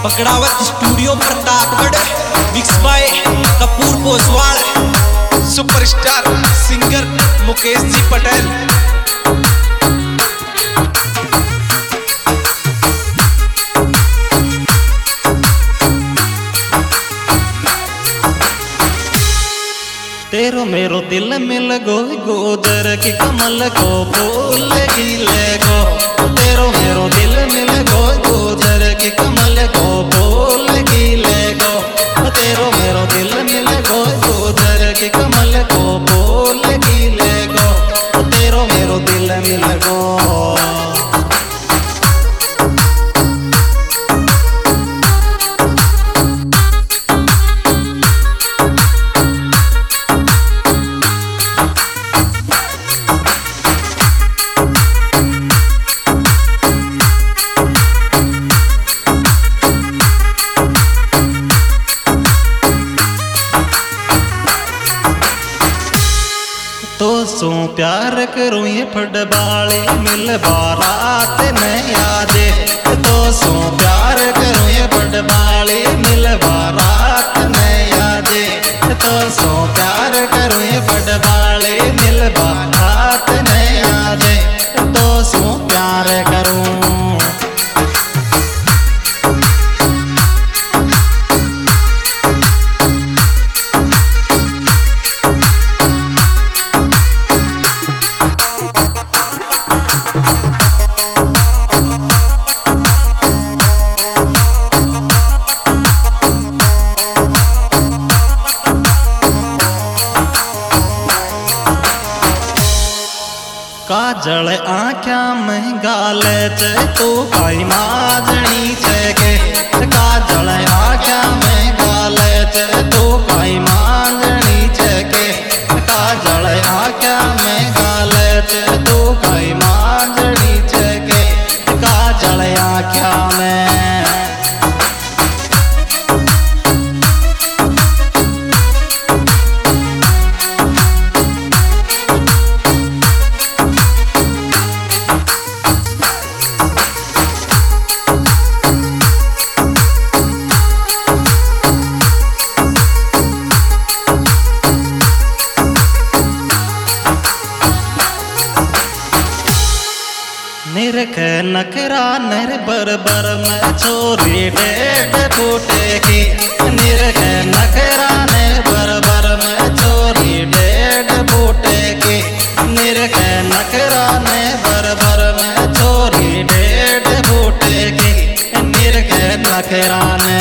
बकड़ावत studio Pratapgarh, mix by Kapoor Poswal, superstar singer Mukesh ji Patel. तेरो मेरो दिल मिल गो गोदर की कमल को फूल खिले गो। तेरो मेरो दिल मिल गो गोदर की कमल को फूल खिले गो। तेरो मेरो दिल मिल गो गोदर की कमल को फूल खिले गो। तेरो मेरो दिल मिल गो। तो सो प्यार करूं ये फटबाले मिल बारात नहीं आजे। तो सो प्यार करूं ये फटबाले मिल बारात नहीं आजे। तो सो प्यार करूं ये फटबाले मिल बारात नहीं आजे। तो सो प्यार करूं। काजल आँख्या में गाले चे तू काई माजनी चे के। काजल आँख्या में गाले चे तू काई माजनी चे के। काजल आँख्या में गाले चे तू काई माजनी चे के। काजल आँख्या में निरख नखरा नर बरबर में छोरी डेढ़ फूटे की। निरख नखरा नर बरबर में छोरी डेढ़ फूटे की। निरख नखरा नर बरबर में छोरी डेढ़ फूटे की। निरख नखरा ने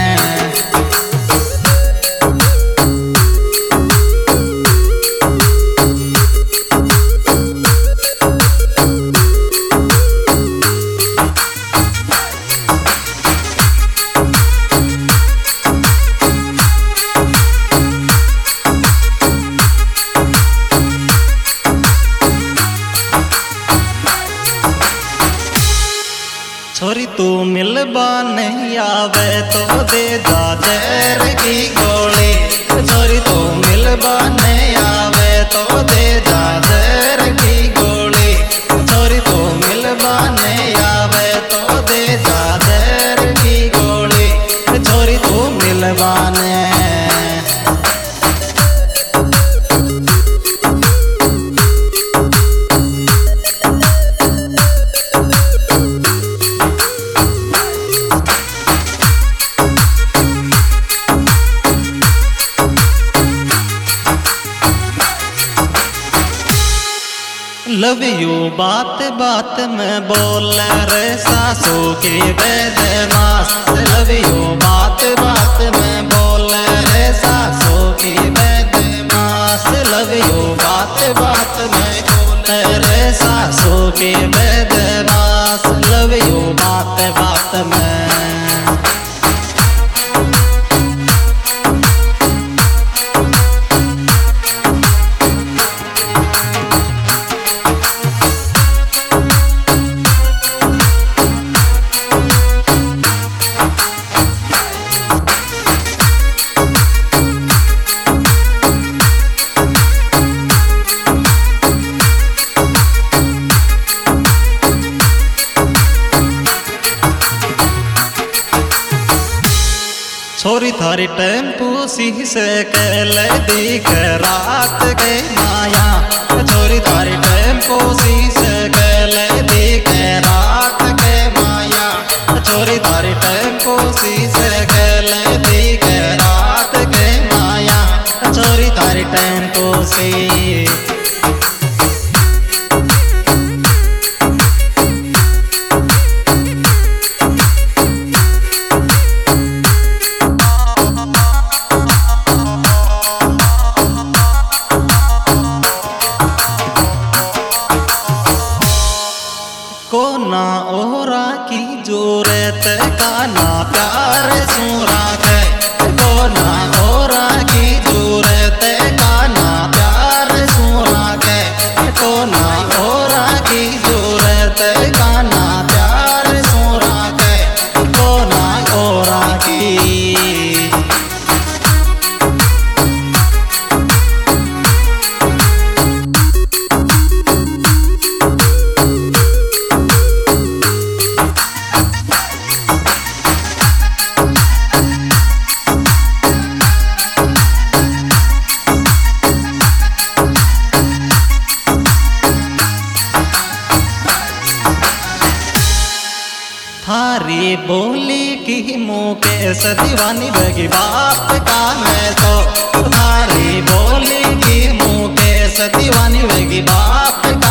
छोरी तू मिलबा नहीं आवे तो दे जा जहर की गोली। छोरी तू मिलबा नहीं आवे तो दे जा जहर की गोली। छोरी तू मिलबा नहीं आवे तो दे जा जहर की गोली। छोरी तू मिलबा ने लव यू बात बात में बोल रे सासू की बदमाश। लव यू बात बात में बोल रे सासू की बदमाश। लव यू बात बात में बोल रे सासू की बदमाश। लव यू बात बात में थारी टेम्पू शीशे कल दिख रात के माया छोरी थारी टेम्पू शीशे कल दिख रात के माया छोरी थारी टेम्पू शीशे कल दिख रात के माया छोरी थारी टेम्पू सी कोना ओरा की जोरत काना प्यार सूरा है कोना ओरा की जोरत काना प्यार सूरा है कोना ओरा की जोरत काना प्यार सूरा है कोना ओरा की थारी बोली की मुकेश दीवानी बगी बाप का मैं तो थारी बोली की मुकेश दीवानी बगी बाप